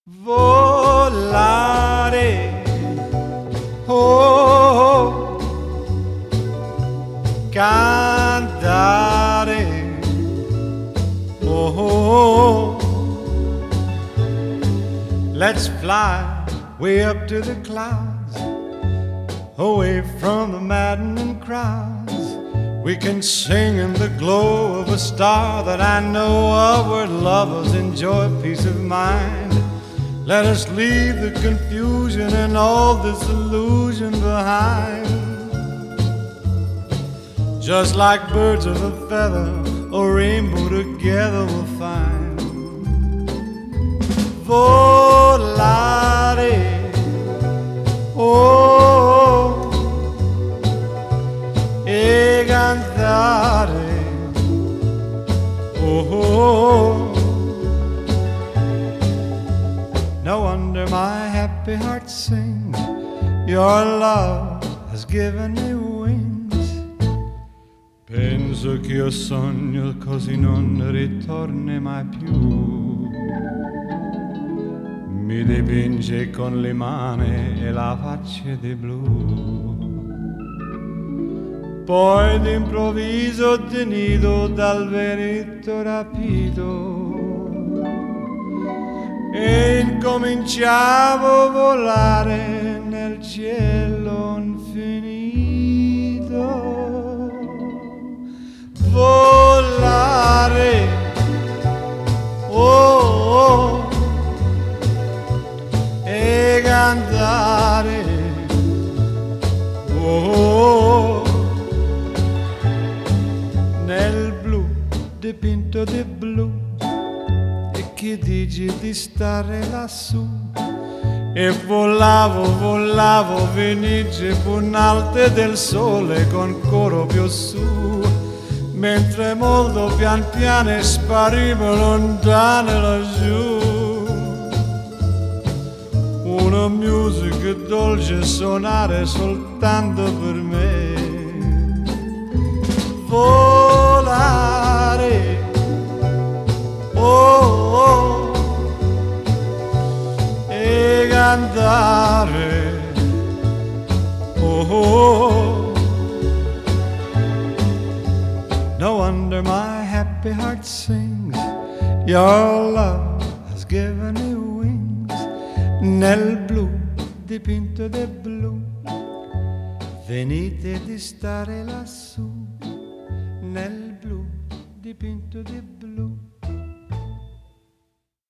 volare, oh, cantare, oh, let's fly way up to the clouds, away from the maddening crowds. We can sing in the glow of a star that I know of, where lovers enjoy peace of mind. Let us leave the confusion and all this illusion behind. Just like birds of a feather, a rainbow together we'll find. Volare, oh, e cantare, oh. No wonder my happy heart sings. Your love has given me wings. Penso che io sogno così non ritorni mai più. Mi dipinge con le mani e la faccia di blu. Poi d'improvviso tenido dal vento rapito e incominciavo a volare nel cielo infinito. Volare, oh, oh, e cantare, oh, nel blu dipinto di blu. Che dici di stare lassù? E volavo, venice punalte del sole con coro più su, mentre molto pian piano sparivo lontano laggiù. Una musica dolce suonare soltanto per me. Volare, oh, e cantare, oh. No wonder my happy heart sings. Your love has given me wings. Nel blu dipinto di blu, venite di stare lassù. Nel blu dipinto di blu.